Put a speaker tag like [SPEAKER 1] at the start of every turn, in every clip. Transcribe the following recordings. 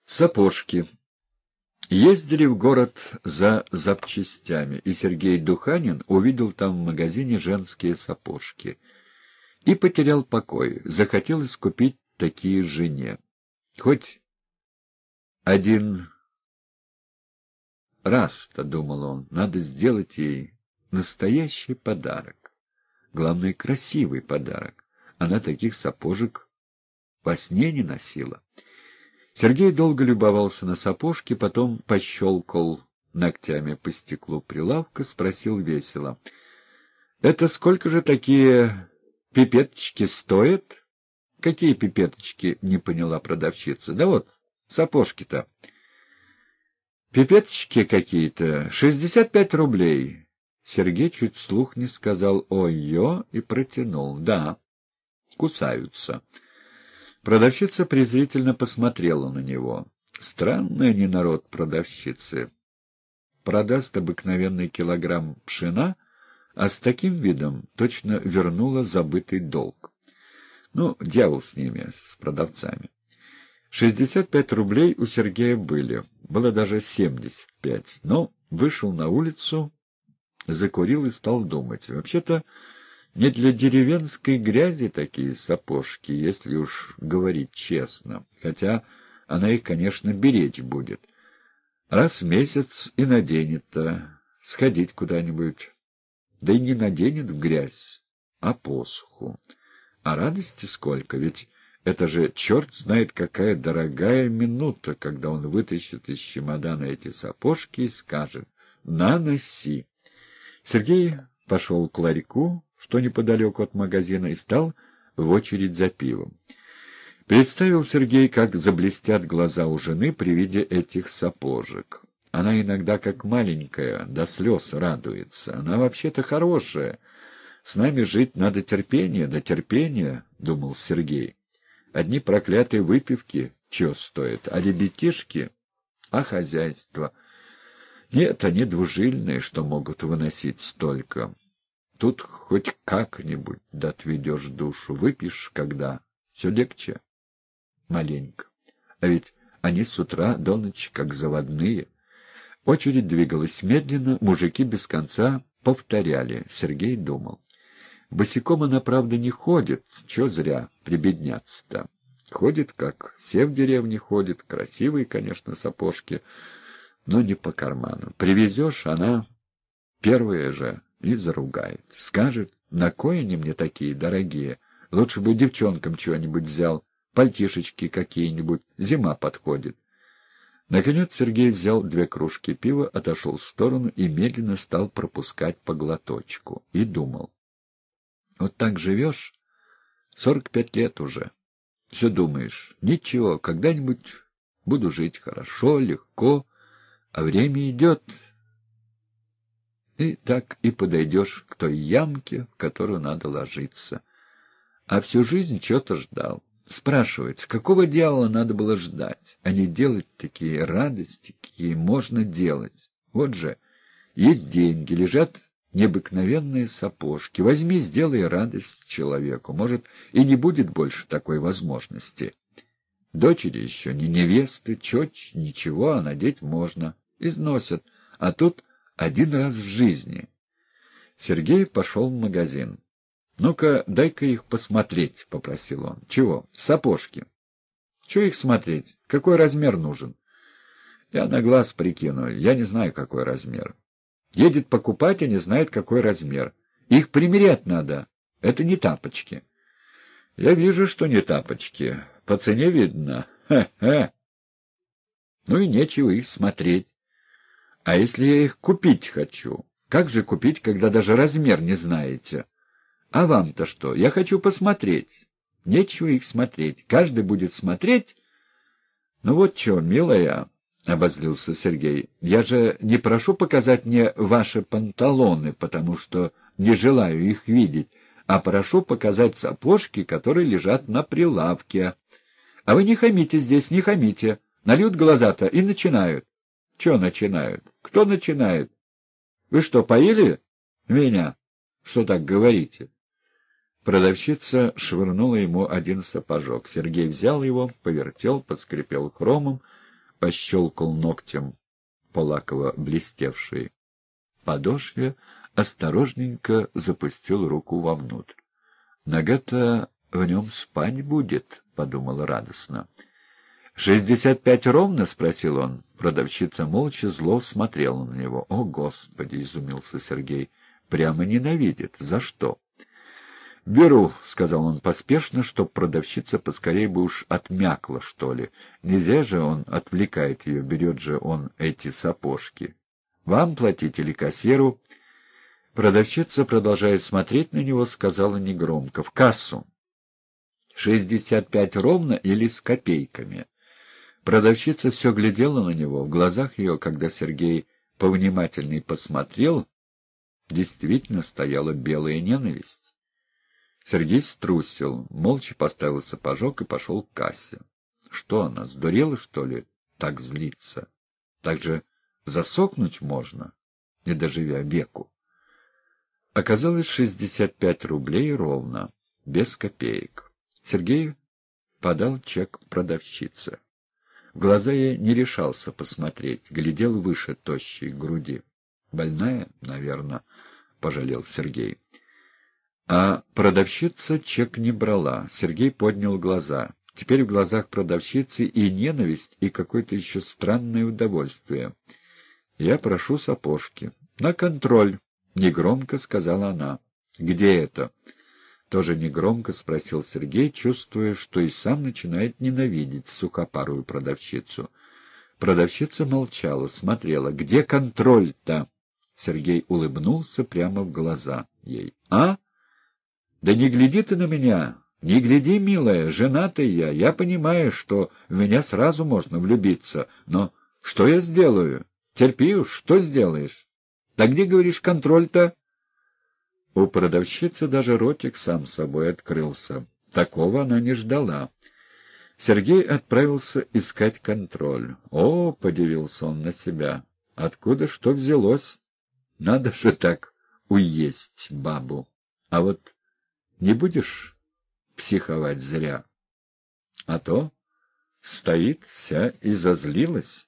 [SPEAKER 1] Сапожки. Ездили в город за запчастями, и Сергей Духанин увидел там в магазине женские сапожки. И потерял покой, захотелось купить такие жене. Хоть один раз-то, думал он, надо сделать ей настоящий подарок. Главное, красивый подарок. Она таких сапожек во сне не носила. Сергей долго любовался на сапожки, потом пощелкал ногтями по стеклу прилавка, спросил весело: — Это сколько же такие пипеточки стоят? — Какие пипеточки? — не поняла продавщица. — Да вот, сапожки-то. — Пипеточки какие-то. 65 рублей. Сергей чуть вслух не сказал «ой-ё» и протянул. — Да, кусаются. Продавщица презрительно посмотрела на него. Странный они народ, продавщицы. Продаст обыкновенный килограмм пшена, а с таким видом точно вернула забытый долг. Ну, дьявол с ними, с продавцами. 65 рублей у Сергея были, было даже 75, но вышел на улицу, закурил и стал думать. Вообще-то не для деревенской грязи такие сапожки, если уж говорить честно, хотя она их, конечно, беречь будет. Раз в месяц и наденет-то, сходить куда-нибудь, да и не наденет в грязь, а посуху. А радости сколько, ведь это же черт знает какая дорогая минута, когда он вытащит из чемодана эти сапожки и скажет «На, носи». Сергей пошел к ларьку, что неподалеку от магазина, и стал в очередь за пивом. Представил Сергей, как заблестят глаза у жены при виде этих сапожек. Она иногда, как маленькая, до слез радуется. Она вообще-то хорошая. С нами жить надо терпение, да терпение, — думал Сергей. Одни проклятые выпивки чего стоят, а ребятишки, а хозяйство. Нет, они двужильные, что могут выносить столько. Тут хоть как-нибудь да отведешь душу, выпьешь когда, все легче. Маленько. А ведь они с утра до ночи как заводные. Очередь двигалась медленно, мужики без конца повторяли. Сергей думал. Босиком она, правда, не ходит, чё зря прибедняться-то. Ходит, как все в деревне ходят, красивые, конечно, сапожки, но не по карману. Привезешь, она первая же и заругает. Скажет, на кой они мне такие дорогие? Лучше бы девчонкам чего-нибудь взял, пальтишечки какие-нибудь, зима подходит. Наконец Сергей взял 2 кружки пива, отошел в сторону и медленно стал пропускать по глоточку. И думал. Вот так живешь, 45 лет уже. Все думаешь, ничего, когда-нибудь буду жить хорошо, легко, а время идет. И так и подойдешь к той ямке, в которую надо ложиться. А всю жизнь что-то ждал. Спрашивается, какого дьявола надо было ждать, а не делать такие радости, какие можно делать. Вот же, есть деньги, лежат необыкновенные сапожки. Возьми, сделай радость человеку. Может, и не будет больше такой возможности. Дочери еще не невесты, чёчь, ничего, а надеть можно. Износят. А тут один раз в жизни. Сергей пошел в магазин. — Ну-ка, дай-ка их посмотреть, — попросил он. — Чего? Сапожки. — Чего их смотреть? Какой размер нужен? — Я на глаз прикину. Я не знаю, какой размер. Едет покупать, а не знает, какой размер. Их примерять надо. Это не тапочки. — Я вижу, что не тапочки. По цене видно. Хе-хе. Ну и нечего их смотреть. А если я их купить хочу? Как же купить, когда даже размер не знаете? А вам-то что? Я хочу посмотреть. Нечего их смотреть. Каждый будет смотреть. Ну вот что, милая, — обозлился Сергей, — я же не прошу показать мне ваши панталоны, потому что не желаю их видеть, а прошу показать сапожки, которые лежат на прилавке. А вы не хамите здесь, не хамите. Нальют глаза-то и начинают. Че начинают? Кто начинает? Вы что, поили меня? Что так говорите? Продавщица швырнула ему один сапожок. Сергей взял его, повертел, поскрипел хромом, пощелкал ногтем по лаково блестевшей подошве, осторожненько запустил руку вовнутрь. «Нога-то в нем спать будет», — подумал радостно. 65 ровно?» — спросил он. Продавщица молча зло смотрела на него. «О, Господи!» — изумился Сергей. «Прямо ненавидит. За что?» «Беру», — сказал он поспешно, чтоб продавщица поскорее бы уж отмякла, что ли. Нельзя же, он отвлекает ее, берет же он эти сапожки. «Вам платить или кассиру?» Продавщица, продолжая смотреть на него, сказала негромко: «В кассу». 65 ровно или с копейками?» Продавщица все глядела на него. В глазах ее, когда Сергей повнимательней посмотрел, действительно стояла белая ненависть. Сергей струсил, молча поставил сапожок и пошел к кассе. Что она, сдурела, что ли, так злиться? Так же засохнуть можно, не доживя веку. Оказалось 65 рублей ровно, без копеек. Сергей подал чек продавщице. В глаза я не решался посмотреть, глядел выше тощей груди. «Больная, наверное», — пожалел Сергей. А продавщица чек не брала. Сергей поднял глаза. Теперь в глазах продавщицы и ненависть, и какое-то еще странное удовольствие. «Я прошу сапожки». «На контроль», — негромко сказала она. «Где это?» Тоже негромко спросил Сергей, чувствуя, что и сам начинает ненавидеть сухопарую продавщицу. Продавщица молчала, смотрела. «Где контроль-то?» Сергей улыбнулся прямо в глаза ей. «А? Да не гляди ты на меня! Не гляди, милая, женатый я понимаю, что в меня сразу можно влюбиться, но что я сделаю? Терпи уж, что сделаешь? Да где, говоришь, контроль-то?» У продавщицы даже ротик сам собой открылся. Такого она не ждала. Сергей отправился искать контроль. «О!» — подивился он на себя. «Откуда что взялось? Надо же так уесть бабу. А вот не будешь психовать зря? А то стоит вся и зазлилась».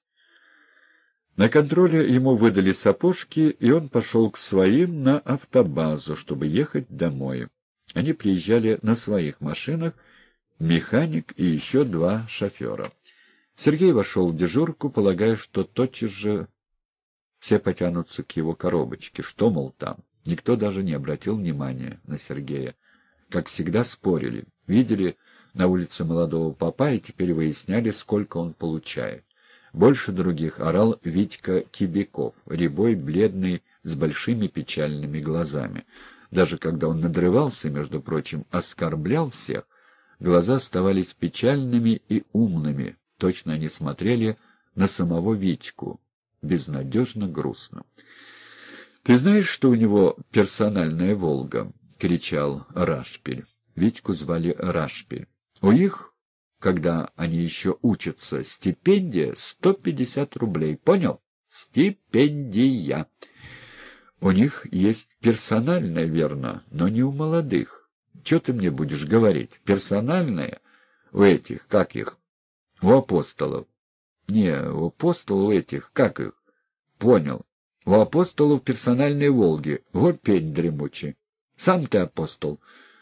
[SPEAKER 1] На контроле ему выдали сапожки, и он пошел к своим на автобазу, чтобы ехать домой. Они приезжали на своих машинах, механик и еще 2 шофера. Сергей вошел в дежурку, полагая, что тотчас же все потянутся к его коробочке. Что, мол, там? Никто даже не обратил внимания на Сергея. Как всегда спорили, видели на улице молодого попа и теперь выясняли, сколько он получает. Больше других орал Витька Кибяков, рябой, бледный, с большими печальными глазами. Даже когда он надрывался, между прочим, оскорблял всех, глаза оставались печальными и умными, точно они смотрели на самого Витьку, безнадежно грустно. «Ты знаешь, что у него персональная «Волга»?» — кричал Рашпиль. Витьку звали Рашпиль. «У их, когда они еще учатся, стипендия 150 рублей. Понял? Стипендия. У них есть персональная, верно, но не у молодых. Че ты мне будешь говорить? Персональная? У этих, как их? У апостолов. Не, у апостолов этих, как их? Понял. У апостолов персональные «Волги». Вот пень дремучий. Сам ты апостол.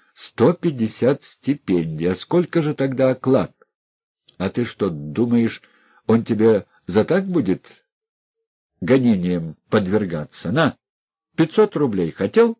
[SPEAKER 1] 150 стипендий. А сколько же тогда оклад? А ты что, думаешь, он тебе за так будет гонением подвергаться? На, 500 рублей хотел?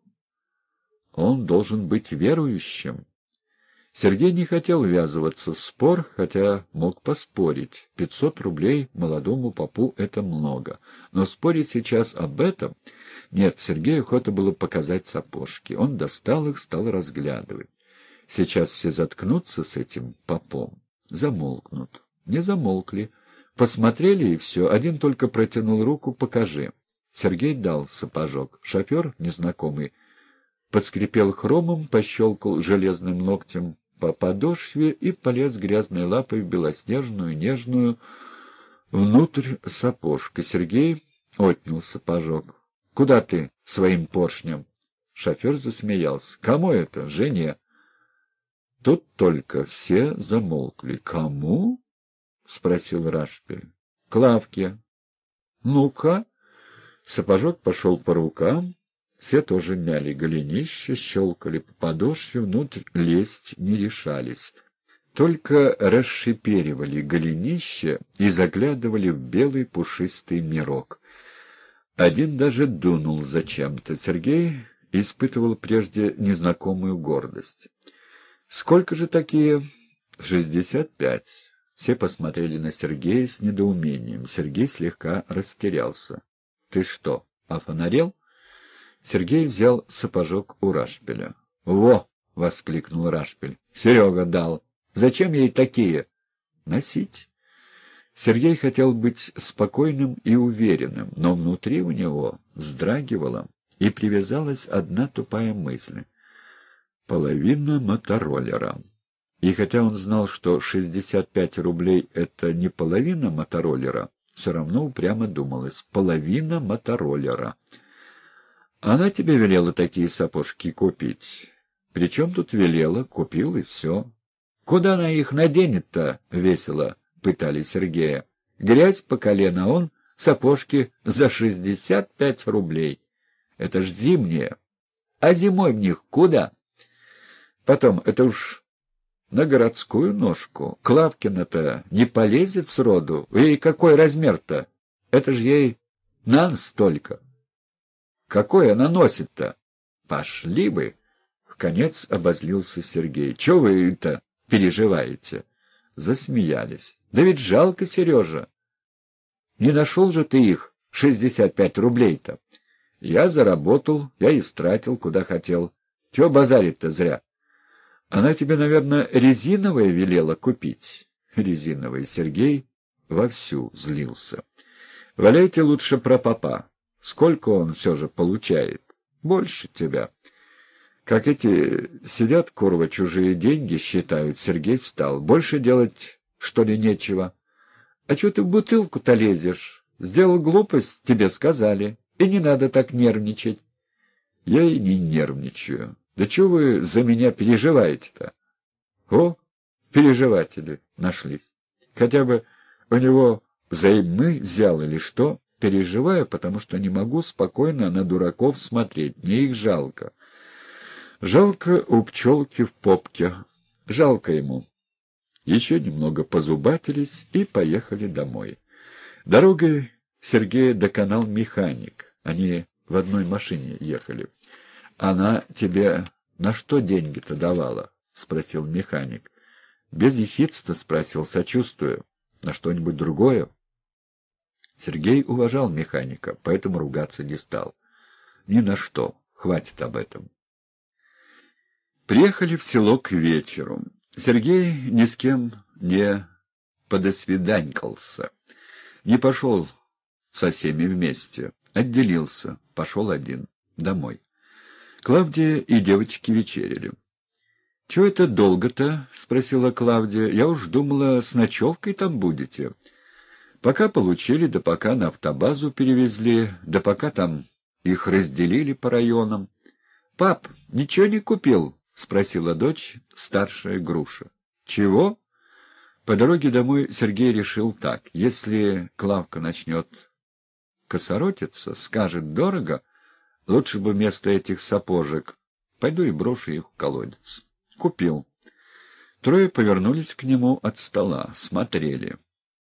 [SPEAKER 1] Он должен быть верующим. Сергей не хотел ввязываться в спор, хотя мог поспорить. 500 рублей молодому попу — это много. Но спорить сейчас об этом... Нет, Сергею охота было показать сапожки. Он достал их, стал разглядывать. Сейчас все заткнутся с этим попом, замолкнут. Не замолкли. Посмотрели, и все. Один только протянул руку: «Покажи». Сергей дал сапожок. Шофер, незнакомый, поскрипел хромом, пощелкал железным ногтем по подошве и полез грязной лапой в белоснежную, нежную внутрь сапожка. Сергей отнял сапожок. «Куда ты своим поршнем?» Шофер засмеялся. «Кому это? Жене». Тут только все замолкли. «Кому?» — спросил Рашпиль. к лавке. Ну-ка. Сапожок пошел по рукам. Все тоже мяли голенища, щелкали по подошве, внутрь лезть не решались. Только расшиперивали голенища и заглядывали в белый пушистый мирок. Один даже дунул зачем-то. Сергей испытывал прежде незнакомую гордость. «Сколько же такие?» 65. Все посмотрели на Сергея с недоумением. Сергей слегка растерялся. «Ты что, офонарел?» Сергей взял сапожок у Рашпиля. «Во!» — воскликнул Рашпиль. «Серега дал. Зачем ей такие?» «Носить». Сергей хотел быть спокойным и уверенным, но внутри у него вздрагивала и привязалась одна тупая мысль. Половина мотороллера. И хотя он знал, что 65 рублей — это не половина мотороллера, все равно упрямо думалось: половина мотороллера. Она тебе велела такие сапожки купить. Причем тут велела, купил и все. Куда она их наденет-то? — весело пытали Сергея. Грязь по колено, он сапожки за 65 рублей. Это ж зимние. А зимой в них куда? Потом, это уж на городскую ножку. Клавкина-то не полезет сроду. И какой размер-то? Это ж ей на столько. Какой она носит-то? Пошли вы! Вконец обозлился Сергей. Чего вы это переживаете? Засмеялись. Да ведь жалко, Сережа. Не нашел же ты их, 65 рублей-то. Я заработал, я истратил, куда хотел. Чего базарить-то зря? Она тебе, наверное, резиновое велела купить. Резиновый. Сергей вовсю злился. Валяйте лучше про папа. Сколько он все же получает? Больше тебя. Как эти сидят, курва, чужие деньги считают, Сергей встал. Больше делать, что ли, нечего? А чего ты в бутылку-то лезешь? Сделал глупость, тебе сказали. И не надо так нервничать. Я и не нервничаю. Да чего вы за меня переживаете-то? О, переживатели нашлись. Хотя бы у него взаймы взял или что? Переживаю, потому что не могу спокойно на дураков смотреть. Мне их жалко. Жалко у пчелки в попке. Жалко ему. Еще немного позубатились и поехали домой. Дорогой Сергея доконал механик. Они в одной машине ехали. «Она тебе на что деньги-то давала?» — спросил механик. Без ехидства спросил, сочувствуя. «На что-нибудь другое?» Сергей уважал механика, поэтому ругаться не стал. «Ни на что. Хватит об этом». Приехали в село к вечеру. Сергей ни с кем не подосвиданькался. Не пошел со всеми вместе. Отделился. Пошел один. Домой. Клавдия и девочки вечеряли. — Чего это долго-то? — спросила Клавдия. — Я уж думала, с ночевкой там будете. Пока получили, да пока на автобазу перевезли, да пока там их разделили по районам. — Пап, ничего не купил? — спросила дочь, старшая Груша. — Чего? По дороге домой Сергей решил так. Если Клавка начнет косоротиться, скажет дорого, лучше бы вместо этих сапожек пойду и брошу их в колодец. Купил. Трое повернулись к нему от стола, смотрели.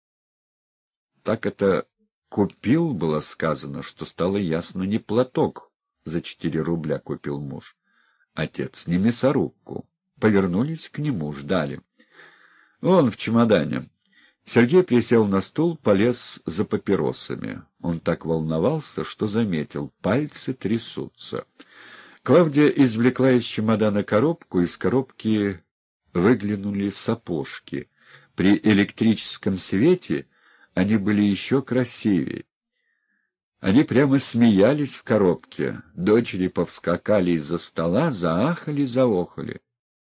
[SPEAKER 1] Так это «купил» было сказано, что стало ясно, не платок за 4 рубля купил муж. Отец, не мясорубку. Повернулись к нему, ждали. Вон в чемодане. Сергей присел на стул, полез за папиросами. Он так волновался, что заметил, пальцы трясутся. Клавдия извлекла из чемодана коробку, из коробки выглянули сапожки. При электрическом свете они были еще красивее. Они прямо смеялись в коробке. Дочери повскакали из-за стола, заахали, заохали.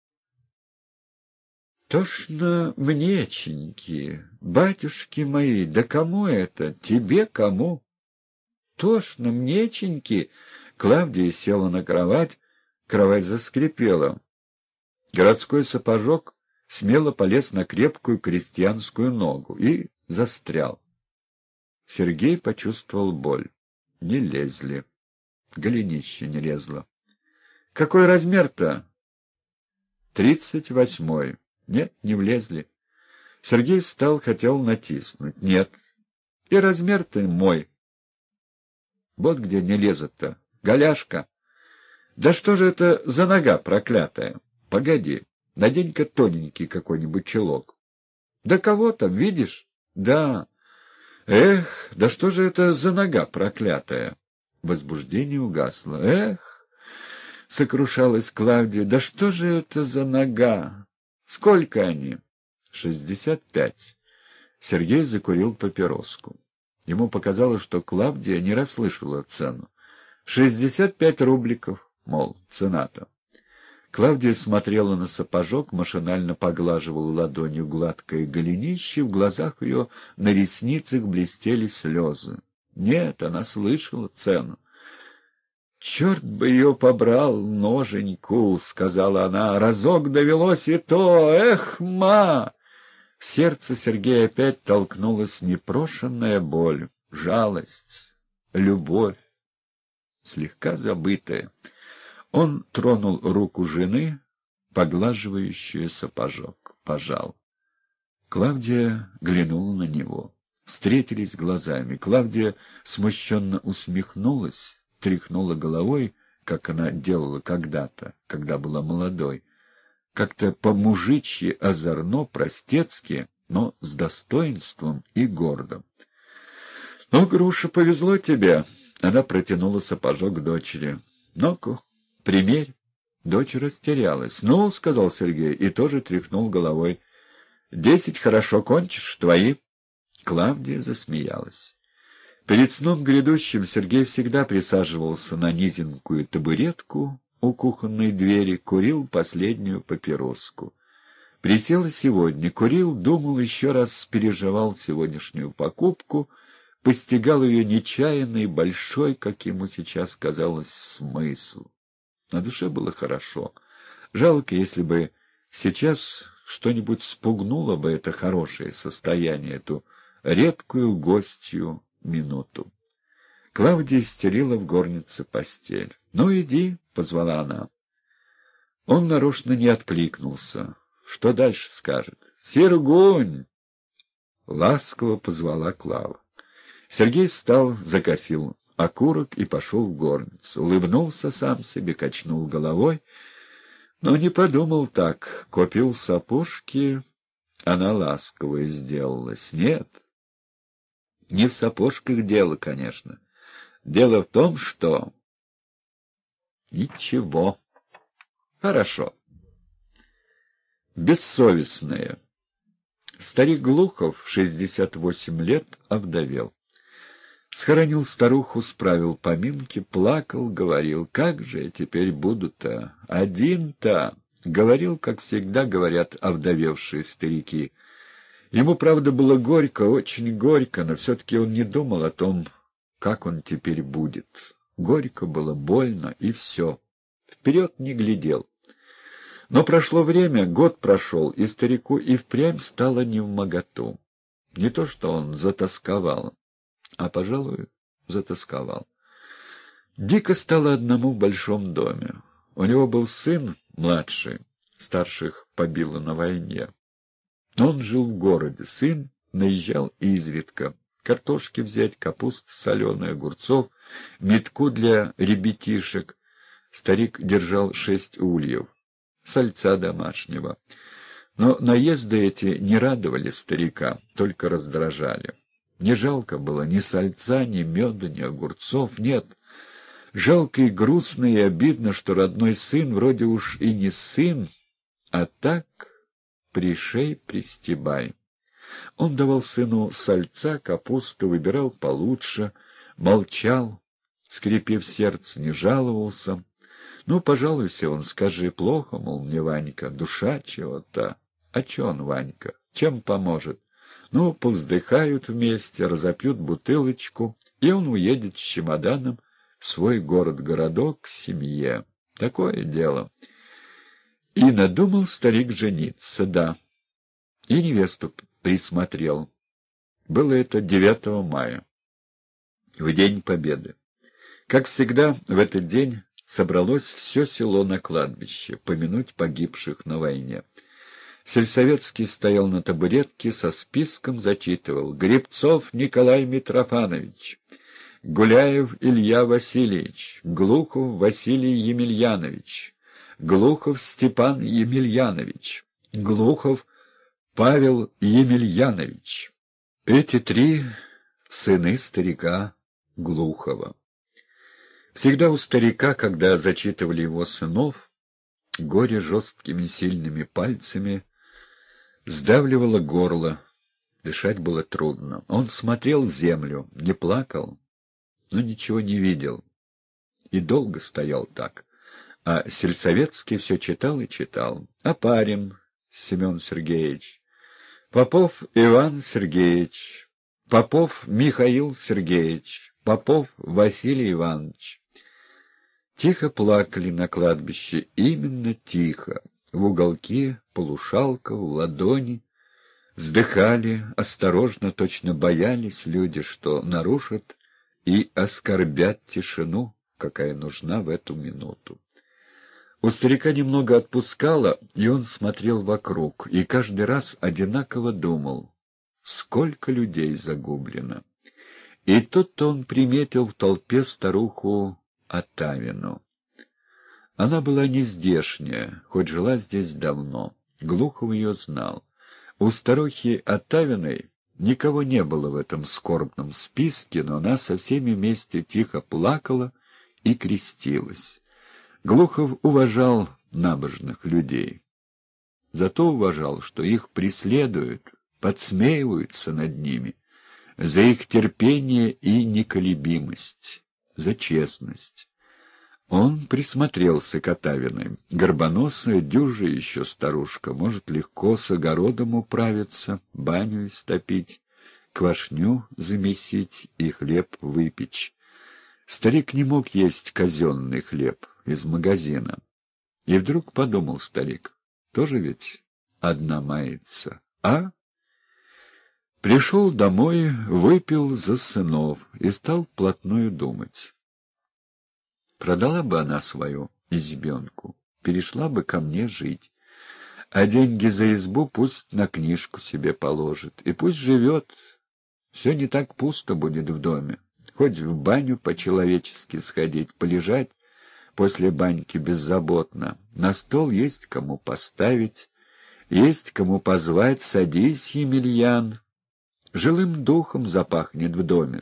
[SPEAKER 1] «Тошно мнеченьки, батюшки мои, да кому это? Тебе кому?» «Тошно мнеченьки!» Клавдия села на кровать заскрипела. Городской сапожок смело полез на крепкую крестьянскую ногу и застрял. Сергей почувствовал боль. Не лезли. Голенище не лезло. Какой размер-то? 38. Нет, не влезли. Сергей встал, хотел натиснуть. Нет. И размер-то мой. Вот где не лезут-то. Голяшка. Да что же это за нога проклятая? Погоди, надень-ка тоненький какой-нибудь чулок. Да кого там, видишь? Да. Эх, да что же это за нога проклятая? Возбуждение угасло. Эх, сокрушалась Клавдия, да что же это за нога? Сколько они? 65. Сергей закурил папироску. Ему показалось, что Клавдия не расслышала цену. 65 рубликов, мол, цена-то. Клавдия смотрела на сапожок, машинально поглаживала ладонью гладкое голенище, в глазах ее на ресницах блестели слезы. Нет, она слышала цену. «Черт бы ее побрал, ноженьку!» — сказала она. «Разок довелось и то! Эх, ма!» В сердце Сергея опять толкнулась непрошенная боль, жалость, любовь, слегка забытая. Он тронул руку жены, поглаживающую сапожок, пожал. Клавдия глянула на него. Встретились глазами. Клавдия смущенно усмехнулась, тряхнула головой, как она делала когда-то, когда была молодой. Как-то по-мужичьи озорно, простецки, но с достоинством и гордо. — Ну, Груша, повезло тебе. Она протянула сапожок дочери. — Ну-ка, примерь. Дочь растерялась. — Ну, — сказал Сергей, и тоже тряхнул головой. — 10 хорошо кончишь, твои. Клавдия засмеялась. Перед сном грядущим Сергей всегда присаживался на низенькую табуретку у кухонной двери, курил последнюю папироску. Присел сегодня, курил, думал, еще раз переживал сегодняшнюю покупку, постигал ее нечаянный, большой, как ему сейчас казалось, смысл. На душе было хорошо. Жалко, если бы сейчас что-нибудь спугнуло бы это хорошее состояние, эту редкую гостью минуту. Клавдия стелила в горнице постель. — Ну, иди, — позвала она. Он нарочно не откликнулся. Что дальше скажет? — Сергунь! — ласково позвала Клава. Сергей встал, закосил окурок и пошел в горницу. Улыбнулся сам себе, качнул головой, но не подумал так. Купил сапожки, она ласковая сделалась. Нет, не в сапожках дело, конечно. Дело в том, что... Ничего. Хорошо. Бессовестные. Старик Глухов, 68 лет, овдовел. Схоронил старуху, справил поминки, плакал, говорил, как же я теперь буду-то? Один-то! Говорил, как всегда говорят овдовевшие старики. Ему, правда, было горько, очень горько, но все-таки он не думал о том, как он теперь будет. Горько было, больно, и все. Вперед не глядел. Но прошло время, год прошел, и старику и впрямь стало невмоготу. Не то, что он затосковал, а, пожалуй, затосковал. Дико стало одному в большом доме. У него был сын младший, старших побило на войне. Он жил в городе, сын наезжал изредка. Картошки взять, капуст соленой, огурцов, метку для ребятишек. Старик держал 6 ульев, сальца домашнего. Но наезды эти не радовали старика, только раздражали. Не жалко было ни сальца, ни меда, ни огурцов, нет. Жалко и грустно, и обидно, что родной сын вроде уж и не сын, а так пришей-пристебай. Он давал сыну сальца, капусту, выбирал получше, молчал, скрипев сердце, не жаловался. Ну, пожалуйся он, скажи, плохо, мол, мне Ванька, душа чего-то. А че он, Ванька, чем поможет? Ну, повздыхают вместе, разопьют бутылочку, и он уедет с чемоданом в свой город-городок к семье. Такое дело. И надумал старик жениться, да. И невесту присмотрел. Было это 9 мая. в День Победы. Как всегда, в этот день собралось все село на кладбище, помянуть погибших на войне. Сельсоветский стоял на табуретке, со списком зачитывал: Гребцов Николай Митрофанович, Гуляев Илья Васильевич, Глухов Василий Емельянович, Глухов Степан Емельянович, Глухов Павел Емельянович. Эти три сыны старика Глухова. Всегда у старика, когда зачитывали его сынов, горе жесткими сильными пальцами сдавливало горло, дышать было трудно. Он смотрел в землю, не плакал, но ничего не видел. И долго стоял так. А Сельсоветский все читал и читал. Опарин Семен Сергеевич, Попов Иван Сергеевич, Попов Михаил Сергеевич, Попов Василий Иванович. Тихо плакали на кладбище, именно тихо. В уголке полушалка, в ладони. Вздыхали, осторожно, точно боялись люди, что нарушат и оскорбят тишину, какая нужна в эту минуту. У старика немного отпускало, и он смотрел вокруг, и каждый раз одинаково думал, сколько людей загублено. И тут-то он приметил в толпе старуху Отавину. Она была не здешняя, хоть жила здесь давно. Глухов ее знал. У старухи Отавиной никого не было в этом скорбном списке, но она со всеми вместе тихо плакала и крестилась. Глухов уважал набожных людей. Зато уважал, что их преследуют, подсмеиваются над ними, за их терпение и неколебимость, за честность. Он присмотрелся к Отавиной. Горбоносая, дюжая еще старушка, может легко с огородом управиться, баню истопить, квашню замесить и хлеб выпечь. Старик не мог есть казенный хлеб из магазина. И вдруг подумал старик, тоже ведь одна мается, а? Пришел домой, выпил за сынов и стал вплотную думать. Продала бы она свою избенку, перешла бы ко мне жить, а деньги за избу пусть на книжку себе положит, и пусть живет, все не так пусто будет в доме, хоть в баню по-человечески сходить, полежать после баньки беззаботно, на стол есть кому поставить, есть кому позвать, садись, Емельян, жилым духом запахнет в доме.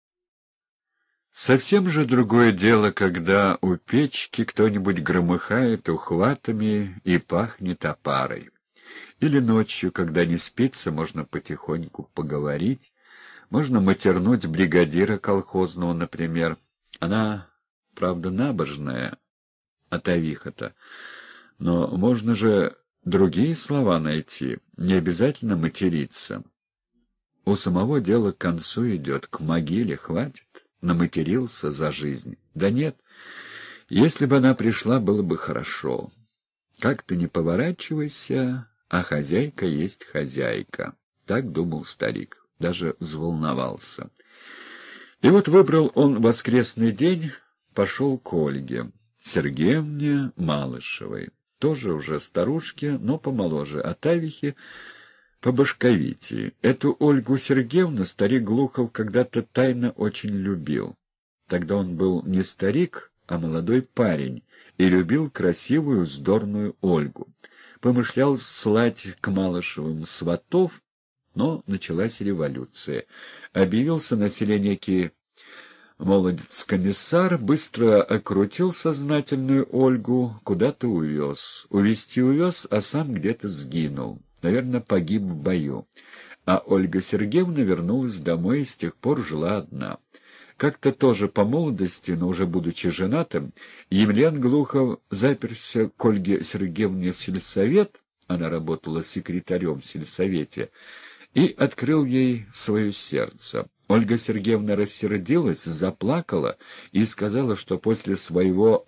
[SPEAKER 1] Совсем же другое дело, когда у печки кто-нибудь громыхает ухватами и пахнет опарой. Или ночью, когда не спится, можно потихоньку поговорить, можно матернуть бригадира колхозного, например. Она, правда, набожная, Отавиха-то, но можно же другие слова найти, не обязательно материться. У самого дело к концу идет, к могиле хватит. Наматерился за жизнь. Да нет, если бы она пришла, было бы хорошо. Как ты не поворачивайся, а хозяйка есть хозяйка. Так думал старик, даже взволновался. И вот выбрал он воскресный день, пошел к Ольге Сергеевне Малышевой, тоже уже старушке, но помоложе Отавихи, по-башковитии. Эту Ольгу Сергеевну старик Глухов когда-то тайно очень любил. Тогда он был не старик, а молодой парень, и любил красивую, вздорную Ольгу. Помышлял слать к Малышевым сватов, но началась революция. Объявился на селе некий молодец-комиссар, быстро окрутил сознательную Ольгу, куда-то увез. Увезти увез, а сам где-то сгинул. Наверное, погиб в бою. А Ольга Сергеевна вернулась домой и с тех пор жила одна. Как-то тоже по молодости, но уже будучи женатым, Емельян Глухов заперся к Ольге Сергеевне в сельсовет, она работала секретарем в сельсовете, и открыл ей свое сердце. Ольга Сергеевна рассердилась, заплакала и сказала, что после своего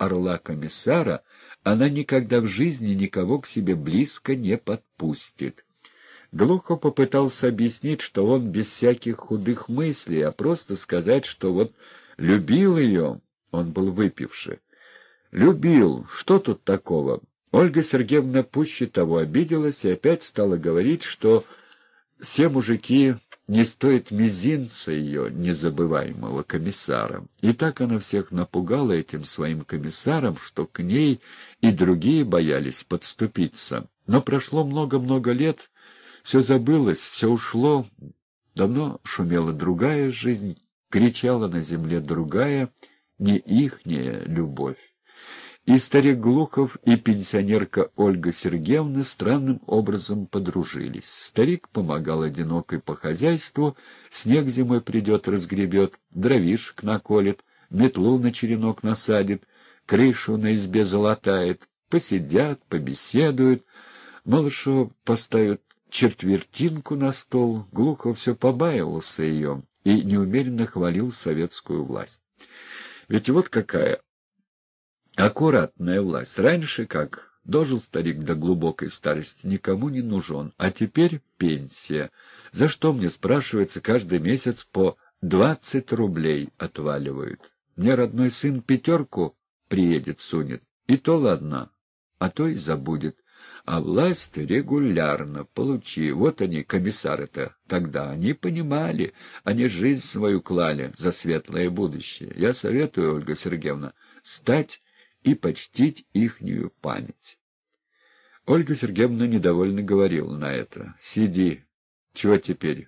[SPEAKER 1] орла-комиссара она никогда в жизни никого к себе близко не подпустит. Глухов попытался объяснить, что он без всяких худых мыслей, а просто сказать, что вот любил ее, он был выпивший. Любил, что тут такого? Ольга Сергеевна пуще того обиделась и опять стала говорить, что все мужики не стоят мизинца ее незабываемого комиссара. И так она всех напугала этим своим комиссаром, что к ней и другие боялись подступиться. Но прошло много-много лет, все забылось, все ушло. Давно шумела другая жизнь, кричала на земле другая, не ихняя любовь. И старик Глухов, и пенсионерка Ольга Сергеевна странным образом подружились. Старик помогал одинокой по хозяйству, снег зимой придет, разгребет, дровишек наколет, метлу на черенок насадит, крышу на избе залатает. Посидят, побеседуют, Малышева поставит четвертинку на стол. Глухов все побаивался ее и неумеренно хвалил советскую власть. Ведь вот какая аккуратная власть. Раньше как? Дожил старик до глубокой старости, никому не нужен. А теперь пенсия. За что мне, спрашивается, каждый месяц по 20 рублей отваливают? Мне родной сын 5 приедет, сунет. И то ладно, а то и забудет. А власть регулярно получи. Вот они, комиссары-то, тогда они понимали, они жизнь свою клали за светлое будущее. Я советую, Ольга Сергеевна, стать и почтить ихнюю память. Ольга Сергеевна недовольно говорила на это. «Сиди. Чего теперь?»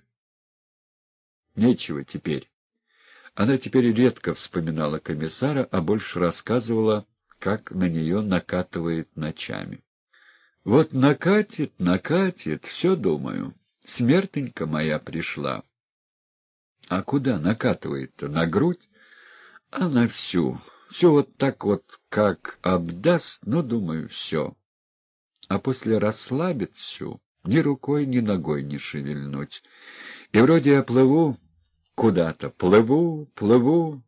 [SPEAKER 1] «Нечего теперь». Она теперь редко вспоминала комиссара, а больше рассказывала, как на нее накатывает ночами. «Вот накатит, все думаю. Смертенька моя пришла». «А куда накатывает-то? На грудь?» «А на всю». Все вот так вот, как обдаст, ну, думаю, все. А после расслабит всю, ни рукой, ни ногой не шевельнуть. И вроде я плыву куда-то, плыву.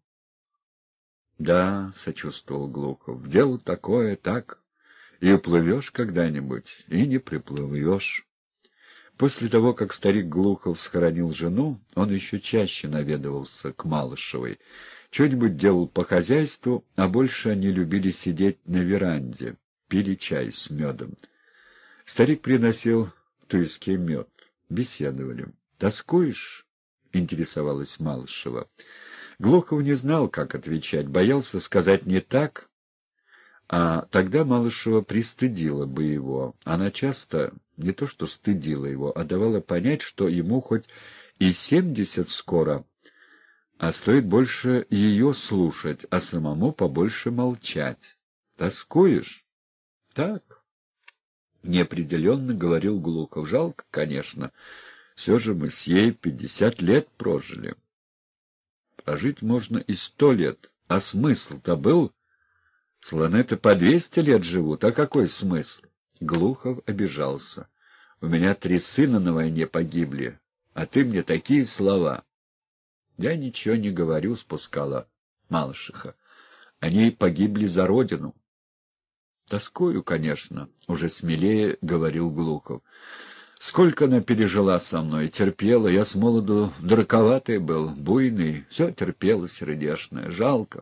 [SPEAKER 1] Да, сочувствовал Глухов, дело такое, так, и уплывешь когда-нибудь, и не приплывешь. После того, как старик Глухов схоронил жену, он еще чаще наведывался к Малышевой. Что-нибудь делал по хозяйству, а больше они любили сидеть на веранде, пили чай с медом. Старик приносил в туеске мед. Беседовали. «Тоскуешь?» — интересовалась Малышева. Глухов не знал, как отвечать, боялся сказать не так, а тогда Малышева пристыдила бы его. Она часто не то что стыдила его, а давала понять, что ему хоть и 70 скоро, а стоит больше ее слушать, а самому побольше молчать. «Тоскуешь?» «Так», — неопределенно говорил Глухов. «Жалко, конечно. Все же мы с ей 50 лет прожили». «Прожить можно и 100 лет. А смысл-то был? Слоны-то по 200 лет живут. А какой смысл?» Глухов обижался. «У меня 3 сына на войне погибли, а ты мне такие слова». «Я ничего не говорю», — спускала Малышеха. «Они погибли за родину». «Тоскую, конечно», — уже смелее говорил Глухов. «Сколько она пережила со мной, терпела. Я с молоду дураковатый был, буйный, все терпела сердечное. Жалко».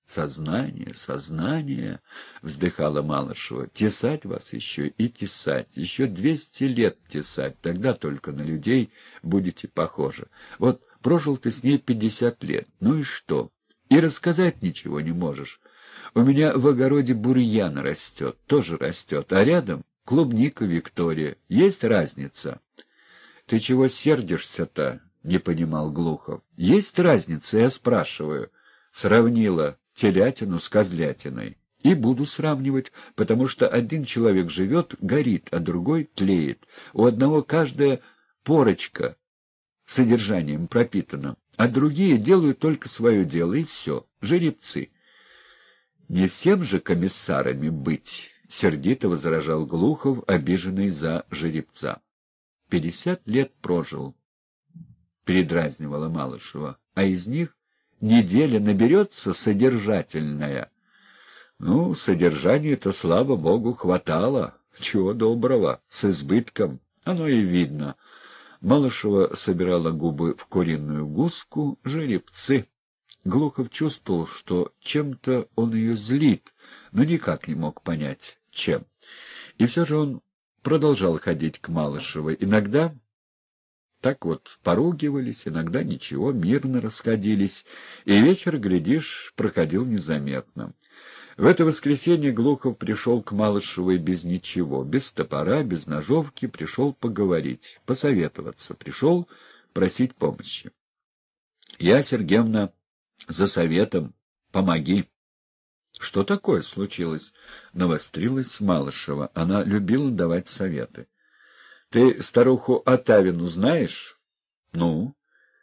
[SPEAKER 1] «Сознание», — вздыхала Малышева, — «тесать вас еще и тесать, еще 200 лет тесать, тогда только на людей будете похожи. Вот прожил ты с ней 50 лет, ну и что? И рассказать ничего не можешь. У меня в огороде бурьян растет, тоже растет, а рядом клубника Виктория. Есть разница?» «Ты чего сердишься-то?» — не понимал Глухов. «Есть разница, я спрашиваю». Сравнила телятину с козлятиной. И буду сравнивать, потому что один человек живет, горит, а другой тлеет. У одного каждая порочка содержанием пропитана, а другие делают только свое дело, и все. Жеребцы. «Не всем же комиссарами быть», — сердито возражал Глухов, обиженный за жеребца. 50 лет прожил, — передразнивала Малышева, — а из них неделя наберется содержательная. Ну, содержания-то, слава богу, хватало. Чего доброго, с избытком. Оно и видно. Малышева собирала губы в куриную гуску, жеребцы. Глухов чувствовал, что чем-то он ее злит, но никак не мог понять, чем. И все же он продолжал ходить к Малышевой. Иногда так вот поругивались, иногда ничего, мирно расходились, и вечер, глядишь, проходил незаметно. В это воскресенье Глухов пришел к Малышевой без ничего, без топора, без ножовки, пришел поговорить, посоветоваться, пришел просить помощи. — Я, Сергеевна, за советом, помоги. — Что такое случилось? — навострилась Малышева. Она любила давать советы. — Ты старуху Отавину знаешь? — Ну?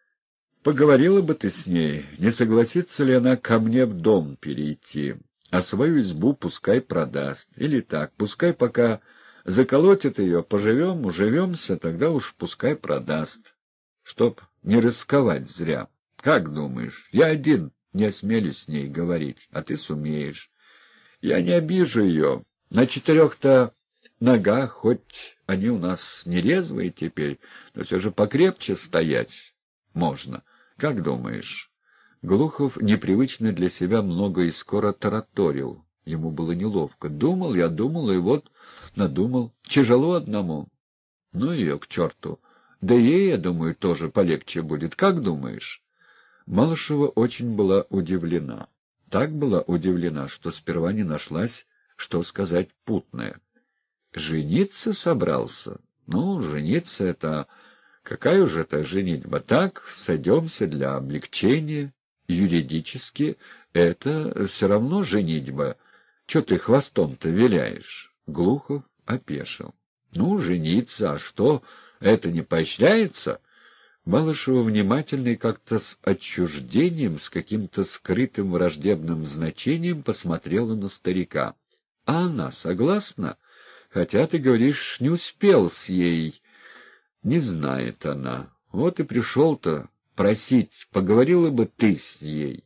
[SPEAKER 1] — Поговорила бы ты с ней, не согласится ли она ко мне в дом перейти, а свою избу пускай продаст. Или так, пускай пока заколотит ее, поживем, уживемся, тогда уж пускай продаст, чтоб не рисковать зря. Как думаешь, я один не осмелюсь с ней говорить, а ты сумеешь. Я не обижу ее. На 4 ногах, хоть они у нас не резвые теперь, но все же покрепче стоять можно. Как думаешь? Глухов, непривычно для себя, много и скоро тараторил. Ему было неловко. Думал, я думал, и вот надумал. Тяжело одному. Ну ее к черту. Да ей, я думаю, тоже полегче будет. Как думаешь? Малышева очень была удивлена. Так была удивлена, что сперва не нашлась, что сказать путное. Жениться собрался? Ну, жениться — это... Какая уж это женитьба? Так, сойдемся для облегчения. Юридически это все равно женитьба. Че ты хвостом-то виляешь? Глухов опешил. Ну, жениться, а что, это не поощряется? Малышева внимательно и как-то с отчуждением, с каким-то скрытым враждебным значением посмотрела на старика. А она согласна? Хотя, ты говоришь, не успел с ей. Не знает она. Вот и пришел-то просить, поговорила бы ты с ней.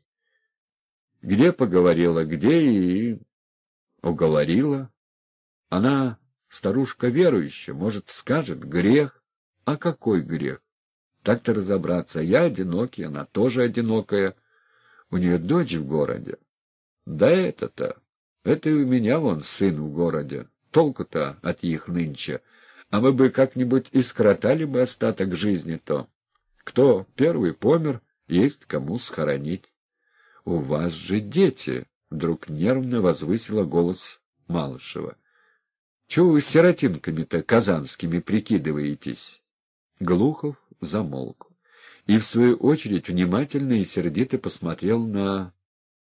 [SPEAKER 1] Где поговорила, где и уговорила. Она старушка верующая, может, скажет грех. А какой грех? Так-то разобраться. Я одинокий, она тоже одинокая. У нее дочь в городе. Да это-то. Это и у меня вон сын в городе. Толку-то от их нынче. А мы бы как-нибудь и скоротали бы остаток жизни-то. Кто первый помер, есть кому схоронить. — У вас же дети! — вдруг нервно возвысила голос Малышева. — Чего вы сиротинками-то казанскими прикидываетесь? Глухов замолк и, в свою очередь, внимательно и сердито посмотрел на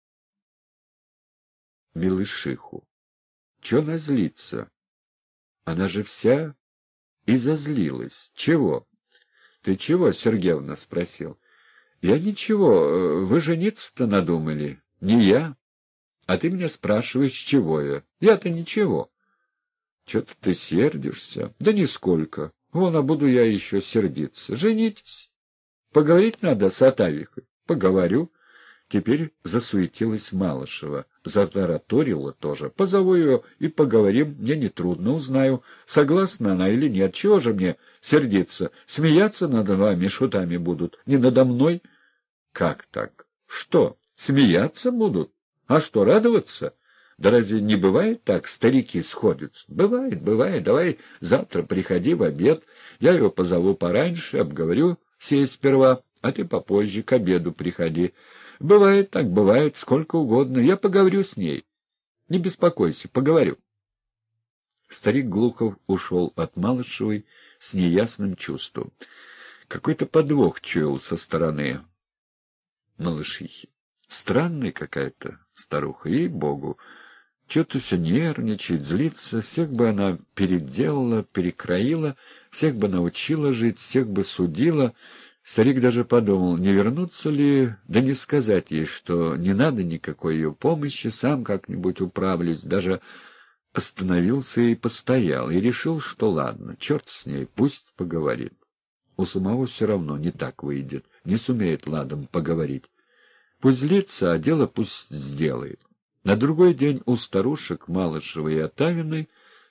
[SPEAKER 1] Милышиху. Чего она злится? Она же вся и зазлилась. Чего? — Ты чего, Сергеевна? — спросил. — Я ничего. Вы жениться-то надумали? Не я. А ты меня спрашиваешь, чего я? Я-то ничего. Че-то ты сердишься? Да нисколько. Вон, а буду я еще сердиться. Женитесь. Поговорить надо с Отавихой. Поговорю. Теперь засуетилась Малышева. Затараторила тоже. Позову ее и поговорим. Мне нетрудно, узнаю, согласна она или нет. Чего же мне сердиться? Смеяться над вами шутами будут. Не надо мной? Как так? Что, смеяться будут? А что, радоваться? Да разве не бывает так, старики сходятся? Бывает, бывает. Давай завтра приходи в обед. Я его позову пораньше, обговорю сей сперва, а ты попозже к обеду приходи. Бывает так, бывает, сколько угодно. Я поговорю с ней. Не беспокойся, поговорю. Старик Глухов ушел от Малышевой с неясным чувством. Какой-то подвох чуял со стороны Малышихи. Странная какая-то старуха, ей-богу. Чего-то все нервничает, злится. Всех бы она переделала, перекроила, всех бы научила жить, всех бы судила. Старик даже подумал, не вернуться ли, да не сказать ей, что не надо никакой ее помощи, сам как-нибудь управлюсь. Даже остановился и постоял, и решил, что ладно, черт с ней, пусть поговорит. У самого все равно не так выйдет, не сумеет ладом поговорить. Пусть злится, а дело пусть сделает. На другой день у старушек Малышевой и Отавиной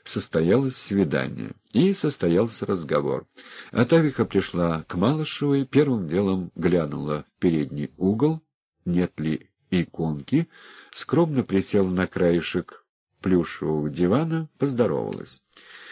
[SPEAKER 1] состоялось свидание. И состоялся разговор. Атавиха пришла к Малышевой, первым делом глянула в передний угол, нет ли иконки, скромно присела на краешек плюшевого дивана, поздоровалась.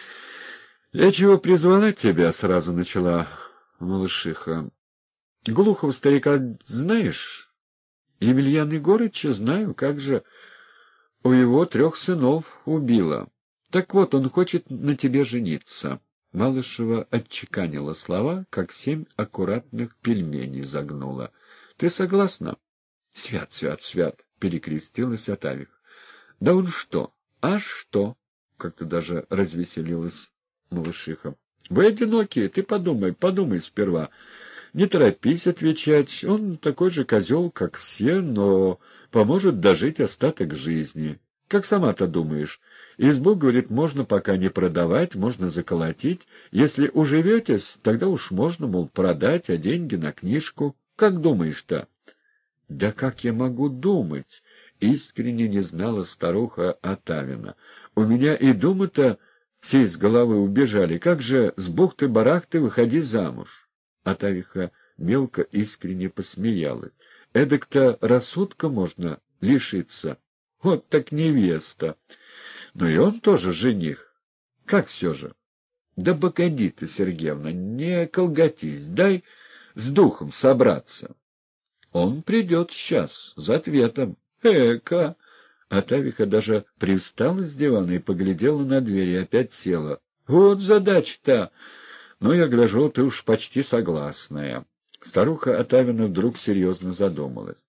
[SPEAKER 1] — Я чего призвала тебя? — сразу начала Малышиха. — Глухого старика знаешь? Емельяна Егорыча знаю, как же у его 3 сынов убила. Так вот, он хочет на тебе жениться. Малышева отчеканила слова, как 7 аккуратных пельменей загнула. — Ты согласна? — Свят, свят, свят, — перекрестилась Атавиха. — Да он что? А что? — как-то даже развеселилась Малышиха. — Вы одинокие, ты подумай сперва. Не торопись отвечать, он такой же козел, как все, но поможет дожить остаток жизни. Как сама-то думаешь? Избу, говорит, можно пока не продавать, можно заколотить. Если уживетесь, тогда уж можно, мол, продать, а деньги на книжку. Как думаешь-то? — Да как я могу думать? — искренне не знала старуха Атавина. — У меня и думы-то все из головы убежали. Как же с бухты-барахты выходи замуж? Атавиха мелко искренне посмеялась. Эдак-то рассудка можно лишиться. Вот так невеста. Ну и он тоже жених. Как все же? Да погоди ты, Сергеевна, не колготись, дай с духом собраться. Он придет сейчас, за ответом. Эка! Атавиха даже привстала с дивана и поглядела на дверь, и опять села. Вот задача-то! Ну, я гляжу, ты уж почти согласная. Старуха Атавина вдруг серьезно задумалась.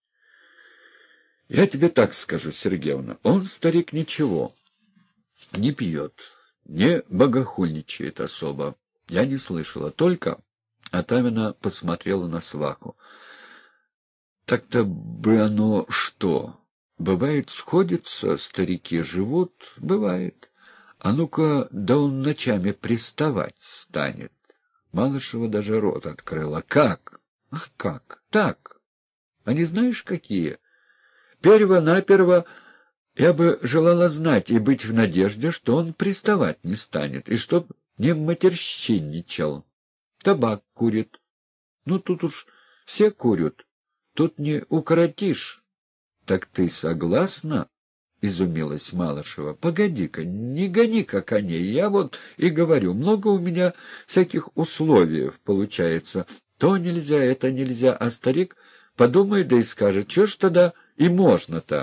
[SPEAKER 1] — Я тебе так скажу, Сергеевна, он, старик, ничего, не пьет, не богохульничает особо. Я не слышала, только... Атавина посмотрела на сваху. — Так-то бы оно что? Бывает, сходятся, старики живут, бывает. А ну-ка, да он ночами приставать станет. Малышева даже рот открыла. — Как? — Как? — Так. А не знаешь, какие? Перво-наперво я бы желала знать и быть в надежде, что он приставать не станет, и чтоб не матерщинничал. Табак курит. Ну, тут уж все курят. Тут не укоротишь. — Так ты согласна? — изумилась Малышева. — Погоди-ка, не гони-ка коней. Я вот и говорю, много у меня всяких условий получается. То нельзя, это нельзя, а старик подумает да и скажет, что ж тогда и можно-то.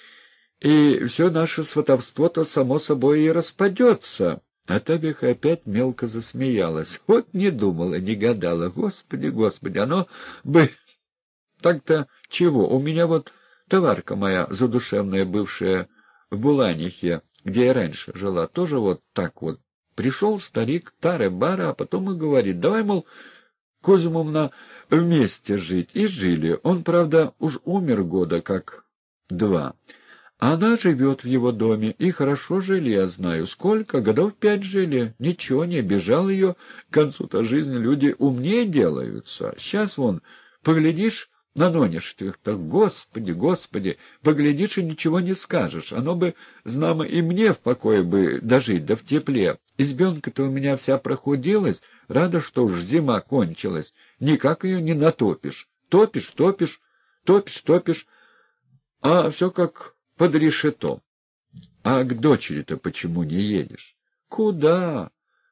[SPEAKER 1] И все наше сватовство-то само собой и распадется. Атавиха опять мелко засмеялась. Вот не думала, не гадала. Господи, господи, оно бы... Так-то чего? У меня вот товарка моя задушевная, бывшая в Буланихе, где я раньше жила, тоже вот так вот. Пришел старик, тары-бары, а потом и говорит, давай, мол, Кузьмовна, вместе жить. И жили. Он, правда, уж умер года как 2. А она живет в его доме. И хорошо жили, я знаю. Сколько? Годов 5 жили. Ничего, не обижал ее. К концу-то жизни люди умнее делаются. Сейчас вон, поглядишь на нонешних, так, господи, господи, поглядишь и ничего не скажешь. Оно бы, знамо, и мне в покое бы дожить, да в тепле. Избенка-то у меня вся прохудилась, рада, что уж зима кончилась. Никак ее не натопишь. Топишь, топишь, топишь, топишь, а все как под решето. А к дочери-то почему не едешь? Куда?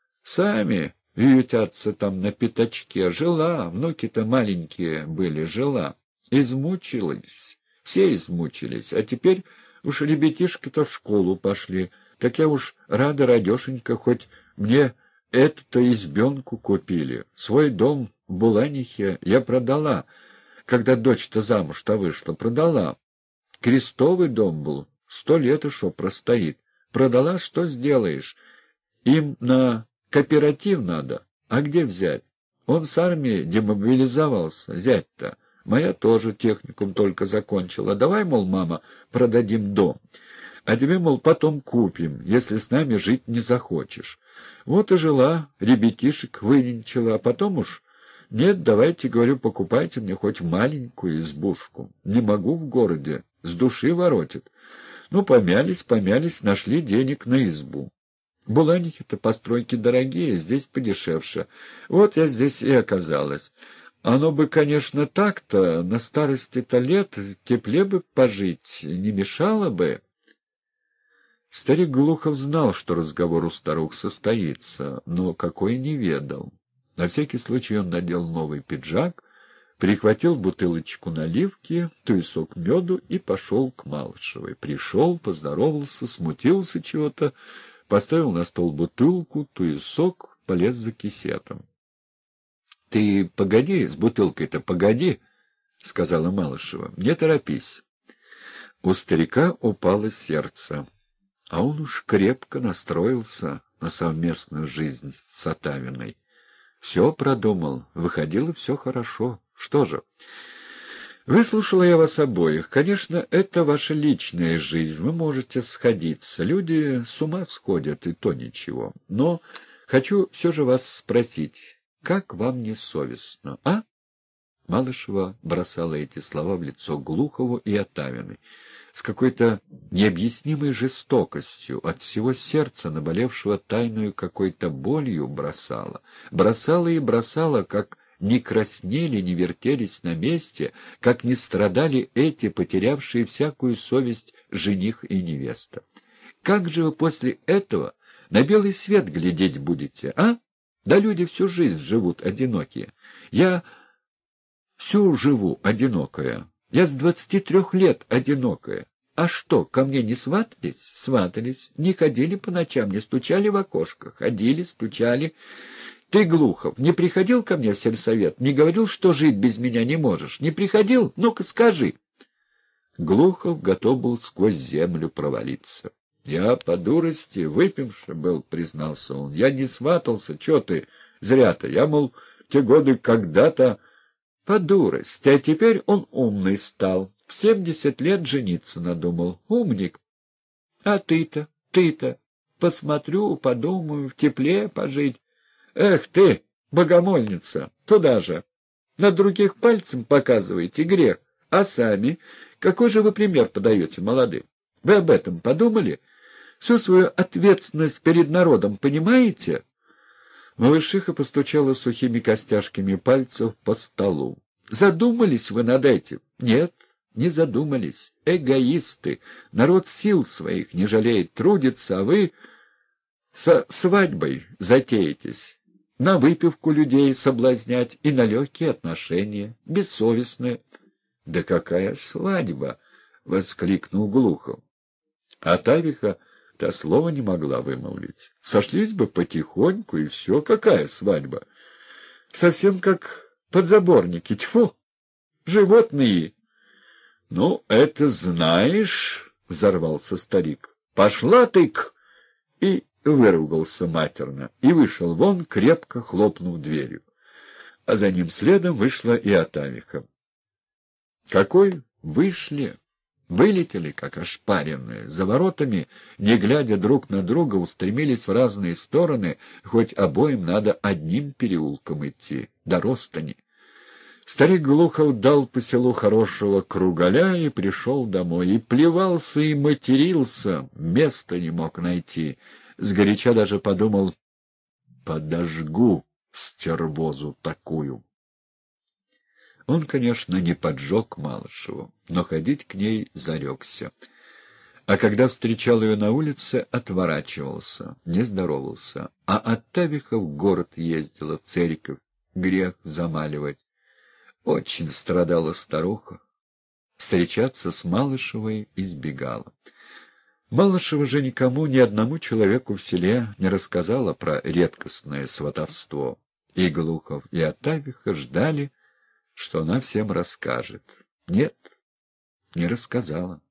[SPEAKER 1] Сами ютятся там на пятачке. Жила, внуки-то маленькие были, жила. Измучились, все измучились, а теперь уж ребятишки-то в школу пошли. Так я уж рада, радешенька, хоть мне эту-то избенку купили. Свой дом в Буланихе я продала, когда дочь-то замуж-то вышла, продала. Крестовый дом был, 100 лет и шо простоит. Продала, что сделаешь? Им на кооператив надо. А где взять? Он с армии демобилизовался, зять-то. Моя тоже техникум только закончила. Давай, мол, мама, продадим дом. А тебе, мол, потом купим, если с нами жить не захочешь. Вот и жила, ребятишек выненчила, а потом уж... Нет, давайте, говорю, покупайте мне хоть маленькую избушку. Не могу в городе, с души воротит. Ну, помялись, нашли денег на избу. Буланихи-то постройки дорогие, здесь подешевше. Вот я здесь и оказалась. Оно бы, конечно, так-то, на старости-то лет тепле бы пожить, не мешало бы». Старик Глухов знал, что разговор у старух состоится, но какой не ведал. На всякий случай он надел новый пиджак, прихватил бутылочку наливки, туесок меду и пошел к Малышевой. Пришел, поздоровался, смутился чего-то, поставил на стол бутылку, туесок, полез за кисетом. — Ты погоди, с бутылкой-то погоди, — сказала Малышева, — не торопись. У старика упало сердце, а он уж крепко настроился на совместную жизнь с Отавиной. Все продумал, выходило все хорошо. Что же? Выслушала я вас обоих. Конечно, это ваша личная жизнь, вы можете сходиться. Люди с ума сходят, и то ничего. Но хочу все же вас спросить, как вам не совестно, а? Малышева бросала эти слова в лицо Глухову и Отавиной с какой-то необъяснимой жестокостью, от всего сердца, наболевшего тайную какой-то болью, бросала. Бросала и бросала, как не краснели, не вертелись на месте, как не страдали эти, потерявшие всякую совесть жених и невеста. Как же вы после этого на белый свет глядеть будете, а? Да люди всю жизнь живут одинокие. Я всю живу одинокая. Я с 23 лет одинокая. А что, ко мне не сватались? Сватались. Не ходили по ночам, не стучали в окошко. Ходили, стучали. Ты, Глухов, не приходил ко мне в сельсовет? Не говорил, что жить без меня не можешь? Не приходил? Ну-ка скажи. Глухов готов был сквозь землю провалиться. Я по дурости выпивший был, признался он. Я не сватался. Чё ты? Зря-то. Я, мол, те годы когда-то... По дурости, а теперь он умный стал. В 70 лет жениться надумал. Умник. А ты-то, посмотрю, подумаю, в тепле пожить. Эх ты, богомольница, туда же. На других пальцем показываете, грех. А сами, какой же вы пример подаете молодым? Вы об этом подумали? Всю свою ответственность перед народом понимаете? Малышиха постучала сухими костяшками пальцев по столу. «Задумались вы над этим?» «Нет, не задумались. Эгоисты. Народ сил своих не жалеет, трудится, а вы со свадьбой затеетесь. На выпивку людей соблазнять и на легкие отношения. Бессовестные». «Да какая свадьба!» — воскликнул Глухов. А Тавиха та слова не могла вымолвить. Сошлись бы потихоньку, и все. Какая свадьба? Совсем как подзаборники. Тьфу! Животные! — Ну, это знаешь, — взорвался старик. — Пошла ты-к! И выругался матерно, и вышел вон, крепко хлопнув дверью. А за ним следом вышла и Отавиха. Какой вышли! Вылетели, как ошпаренные, за воротами, не глядя друг на друга, устремились в разные стороны, хоть обоим надо одним переулком идти, до Ростани. Старик Глухов дал по селу хорошего кругаля и пришел домой, и плевался, и матерился, места не мог найти. Сгоряча даже подумал: подожгу стервозу такую. Он, конечно, не поджег Малышеву, но ходить к ней зарекся. А когда встречал ее на улице, отворачивался, не здоровался. А Оттавиха в город ездила, в церковь, грех замаливать. Очень страдала старуха. Встречаться с Малышевой избегала. Малышева же никому, ни одному человеку в селе не рассказала про редкостное сватовство. И Глухов, и Оттавиха ждали, что она всем расскажет. Нет, не рассказала.